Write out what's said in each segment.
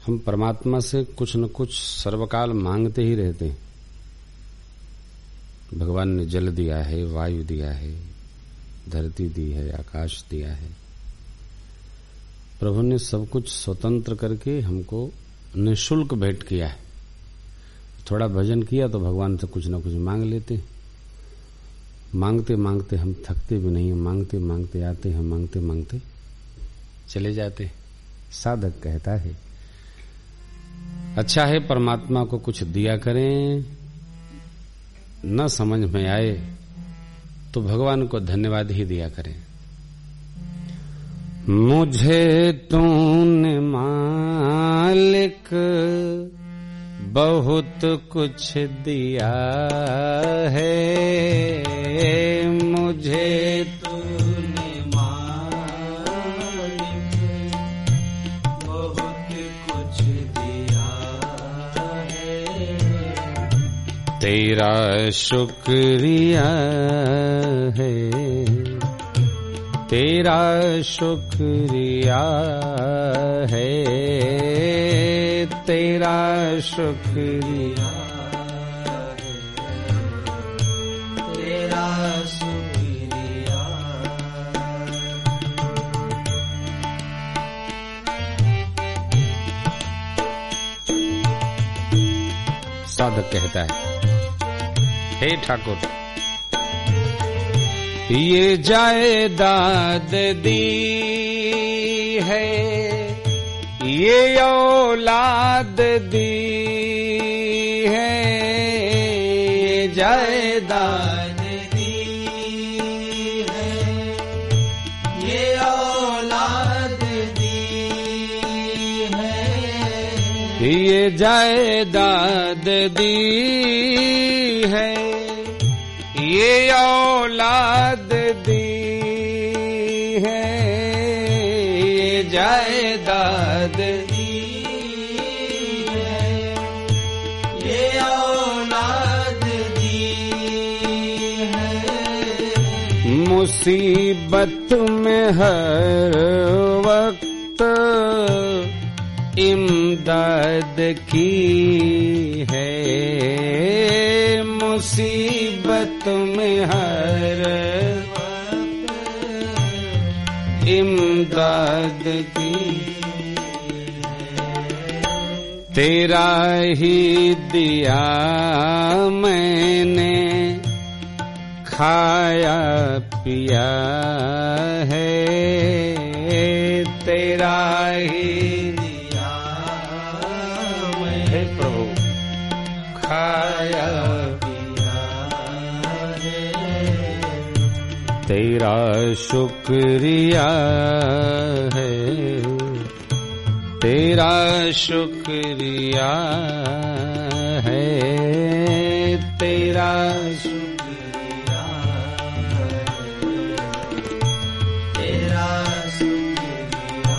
हम परमात्मा से कुछ न कुछ सर्वकाल मांगते ही रहते हैं। भगवान ने जल दिया है, वायु दिया है, धरती दी है, आकाश दिया है। प्रभु ने सब कुछ स्वतंत्र करके हमको निःशुल्क भेंट किया है। थोड़ा भजन किया तो भगवान से कुछ न कुछ मांग लेते। मांगते मांगते हम थकते भी नहीं, मांगते मांगते आते हैं, मांगते मांगते चले जाते। साधक कहता है अच्छा है परमात्मा को कुछ दिया करें, न समझ में आए तो भगवान को धन्यवाद ही दिया करें। मुझे तूने मालिक बहुत कुछ दिया है, मुझे तूने मालिक बहुत कुछ दिया है। तेरा शुक्रिया है, तेरा शुक्रिया है, तेरा शुक्रिया है, तेरा शुक्रिया। साधक कहता है हे ठाकुर, ये जायदाद दी है, ये औलाद दी है, ये जायदाद दी है, ये औलाद दी है, ये जायदाद दी है, ये औलाद दी है, ये जायदाद दी है, ये औलाद दी है। मुसीबत में हर वक्त इमदाद की है, मुसीबत में हर वक्त इमदाद की। तेरा ही दिया मैंने खाया पिया है, तेरा ही दिया मैंने प्रभु खाया तेरा शुक्रिया है, तेरा शुक्रिया है, तेरा शुक्रिया है, तेरा शुक्रिया।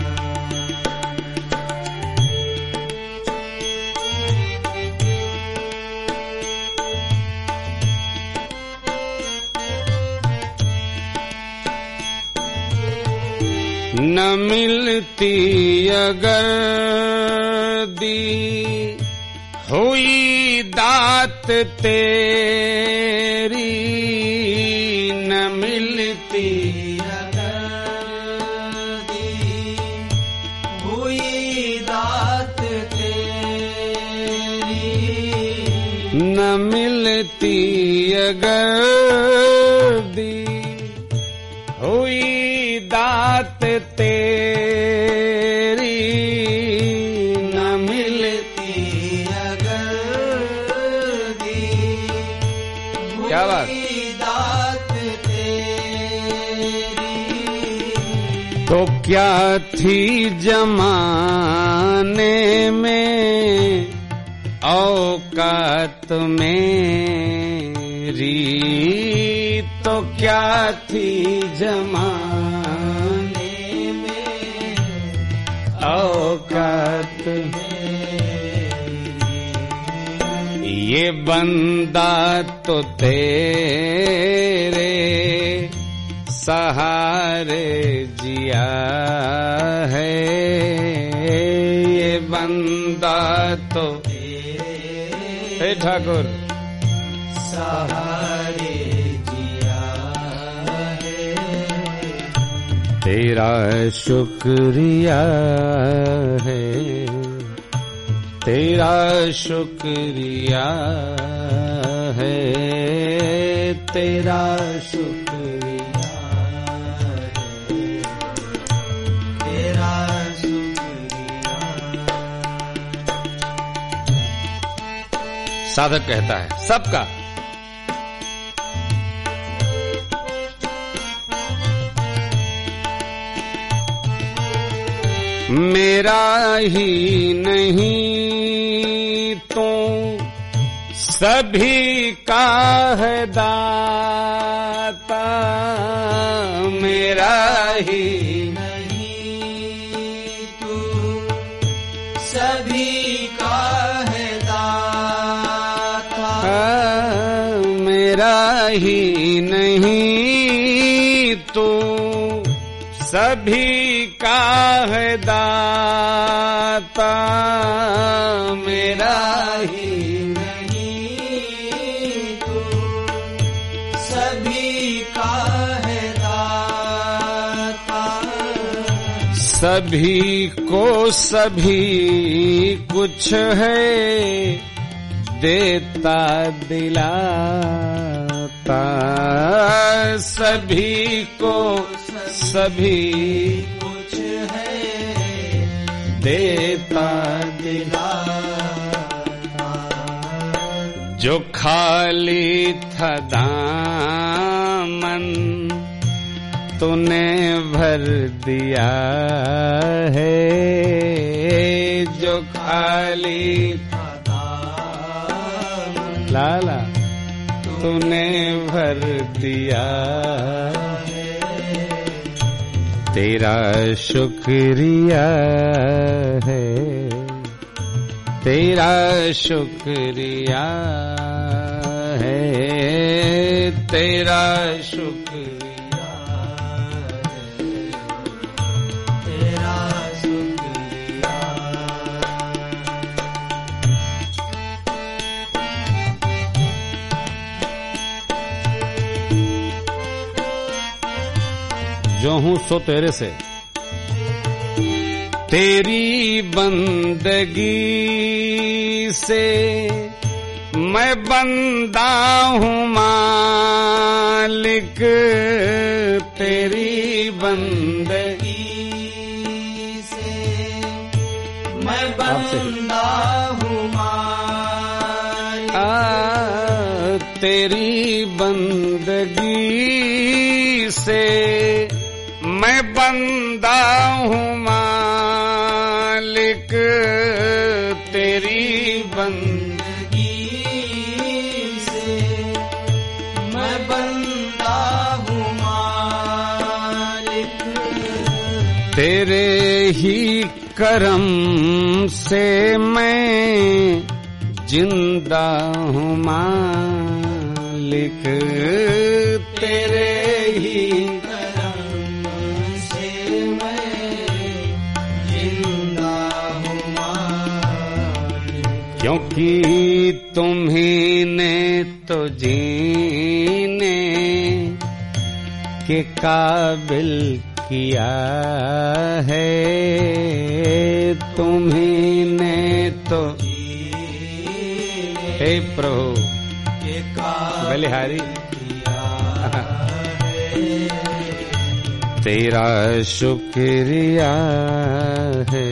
न मिलती अगर दी हुई दात तेरी, न मिलती अगर दी हुई दात तेरी, न मिलती अगर दी हुई दात तेरी, न मिलती अगर दी क्या बात दात तेरी, तो क्या थी जमाने में औकात मेरी, तो क्या थी जमाने में औकात मेरी। ये बंदा तो तेरे सहारे जिया है, ये बंदा तो हे ठाकुर सहारे जिया है, तेरा शुक्रिया है, तेरा शुक्रिया है, तेरा शुक्रिया है, तेरा शुक्रिया। साधक कहता है सबका मेरा ही नहीं तो सभी का है दाता, मेरा ही नहीं तू सभी का है दाता, मेरा ही नहीं तू सभी का है दाता, मेरा ही नहीं तू सभी का है दाता, सभी को सभी कुछ है देता दिलाता, सभी को सभी कुछ है देता दिलाता, जो खाली था दामन तूने भर दिया है, जो खाली था दामन लाला तूने भर दिया है, तेरा शुक्रिया है, तेरा शुक्रिया है, तेरा शुक्रिया है, तेरा शुक्रिया। जो हूँ सो तेरे से, तेरी बंदगी से मैं बंदा हूँ मालिक, तेरी बंदगी से मैं बंदा हूँ मालिक, तेरी बंदगी से मैं बंदा हूँ मालिक, तेरी बंदगी से मैं बंदा हूँ मालिक, तेरे ही करम से मैं जिंदा हूँ मालिक, तेरे ही करम से मैं जिंदा हूँ मालिक, क्योंकि तुम्हीं ने तो जीने के काबिल किया है, तुम्हीं ने तो हे प्रभु के काबिल बलिहारी किया है, तेरा शुक्रिया है,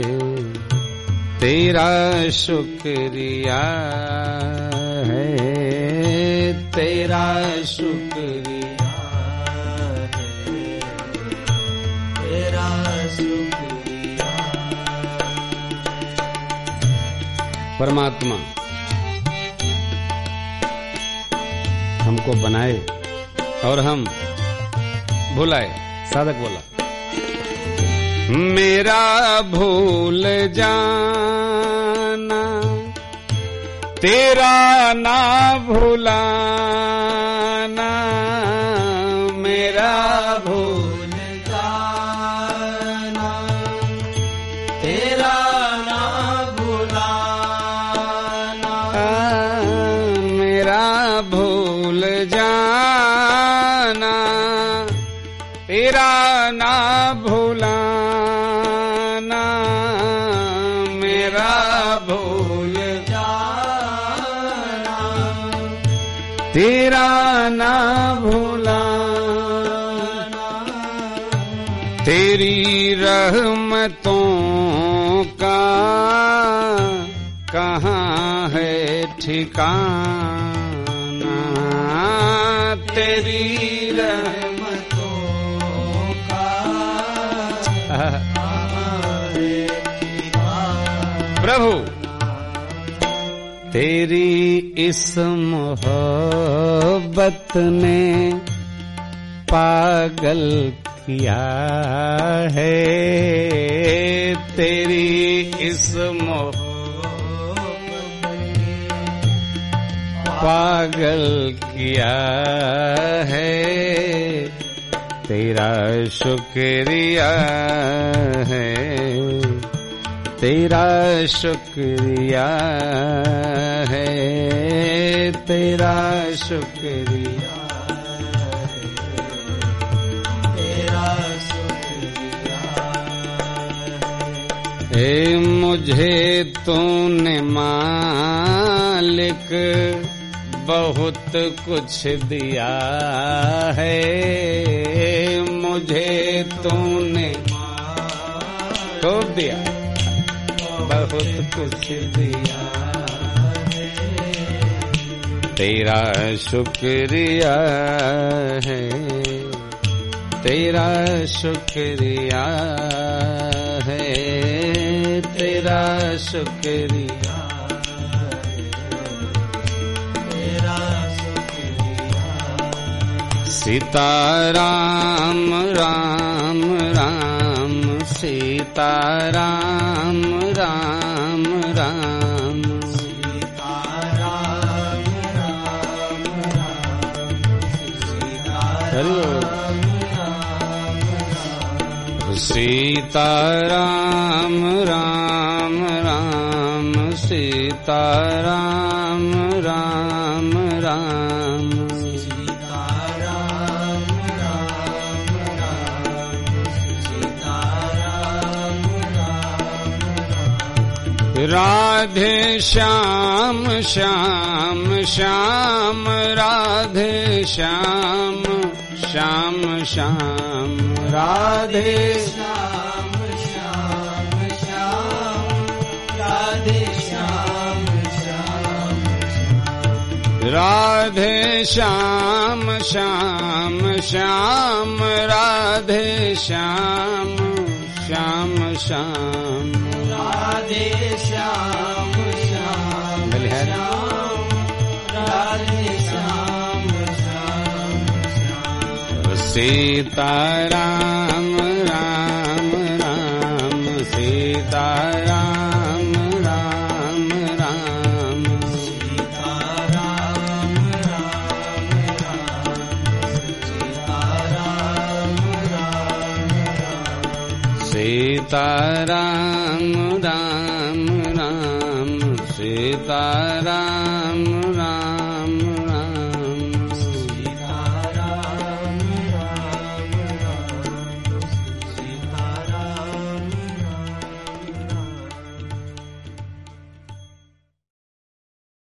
तेरा शुक्रिया है, तेरा शुक्रिया है, तेरा शुक्रिया। परमात्मा हमको बनाए और हम भुलाए। साधक बोला मेरा भूल जाना तेरा ना भुलाना, मेरा भूल जाना तेरा ना भूल जाना, तेरा ना भुलाना, तेरी रहमतों का कहाँ है ठिकाना, तेरी रहमतों का प्रभु तेरी इस मोहब्बत ने पागल किया है, तेरी इस पागल किया है, तेरा शुक्रिया है, तेरा शुक्रिया है, तेरा शुक्रिया, तेरा शुक्रिया है। मुझे तूने मालिक बहुत कुछ दिया है, मुझे तूने खूब दिया, बहुत कुछ दिया है, तेरा शुक्रिया है, तेरा शुक्रिया है, तेरा शुक्रिया, तेरा शुक्रिया। सीताराम राम राम, सीताराम राम राम, सीताराम राम राम, सीताराम राम राम, सीताराम राम राम, सीताराम राम राम, सीताराम राम राम, राधे श्याम श्याम श्याम, राधे श्याम श्याम श्याम, राधे श्याम श्याम श्याम, राधे श्याम श्याम श्याम, राधे श्याम श्याम श्याम, राधे श्याम श्याम श्याम, राधे श्याम श्याम श्याम, राधे श्याम श्याम श्याम, सीताराम राम राम, सीताराम राम राम, सीताराम राम राम, सीताराम राम राम, सीताराम राम राम, सीताराम